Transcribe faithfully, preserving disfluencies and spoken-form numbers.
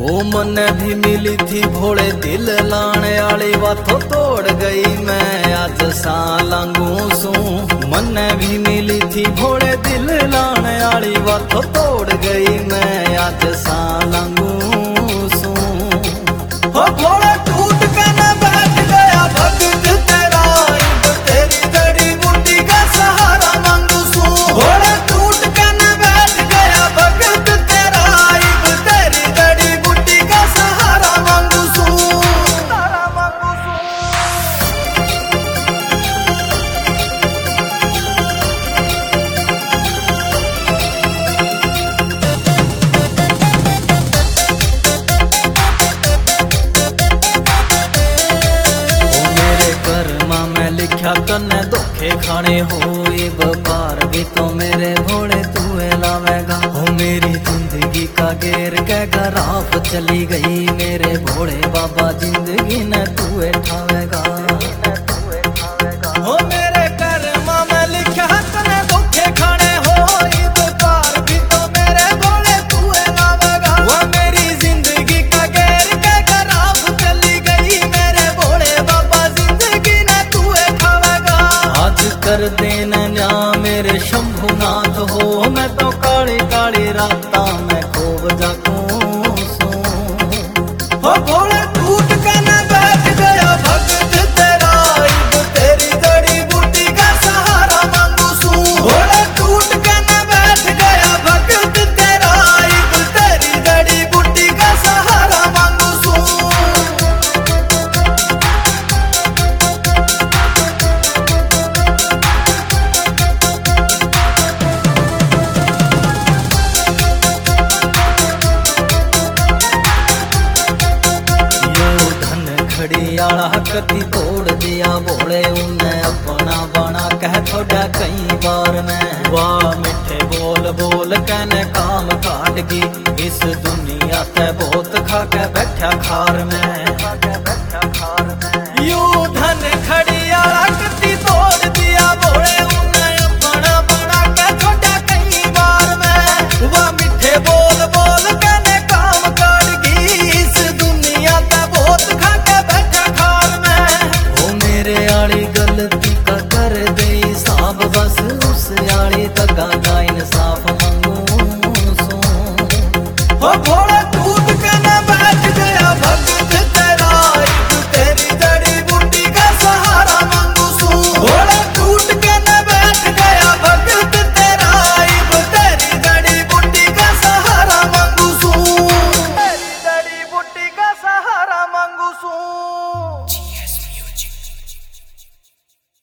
ओ मन भी मिली थी भोले दिल लाने आली वाथो तोड़ गई मैं आज सा लांगू सू। मन भी मिली थी भोले दिल लाने आली वाथो तोड़ गई मैं आज सा लांगू सू। हो भोले टूट के न बैठ गया भगत तेरा इब तेरी जड़ी बूटी का सहारा मांगू सू। भोले टूट के न बैठ गया भगत तेरा इब तेरी जड़ी बूटी का सहारा मांगू सू। लिखा कन्ने धोखे खाने होए बपार भी तो मेरे भोले तूए लावेगा। हो मेरी जिंदगी का गेर के गराफ चली गई मेरे भोले बाबा जिंदगी ने तूए ठावेगा। हो मेरे कर्मा में लिखा कन्ने धोखे खाने होए बपार भी तो मेरे भोले तूए लावेगा। वो मेरी जिंदगी का गेर के गराफ चली गई मेरे भोले बाबा जिंदगी ने कर देना न्या मेरे शंभुनाथ हो। मैं तो काली काली राता में खूब जागूं सू। हो भोले टूट के न बैठ गया भगत तेरा इब तेरी जड़ी बूटी का सहारा मांगू सू। भोले टूट के न बैठ गया भगत तेरा इब तेरी जड़ी बूटी का सहारा मांगू सू। खड़ियाला कति तोड़ दिया भोले उन्हें अपना बना कह थोड़ा कई बार मैं। वाह मिठे बोल बोल कहने काम काट गई इस दुनिया ते बहुत खा के बैठा खार में। यूं धन खड़ियाला कति तोड़ दिया भोले उन्हें अपना बना के थोड़ा कई बार मैं। वाह मिठे बोल बोल कहने काम काट गई इस दुनिया ते बहुत खा गलती का कर दे साब बस उस आली तक का इंसाफ मांगू सू। हो भोला